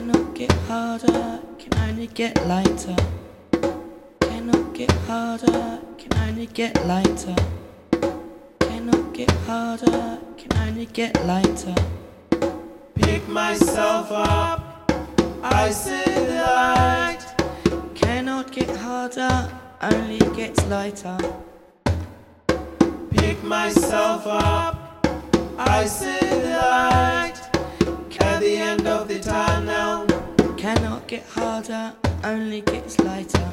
Cannot get harder, can only get lighter. Cannot get harder, can only get lighter. Cannot get harder, can only get lighter. Pick myself up, I see the light. Cannot get harder, only gets lighter. Pick myself up, I see the light. At the end of the tunnel. Cannot get harder, only gets lighter.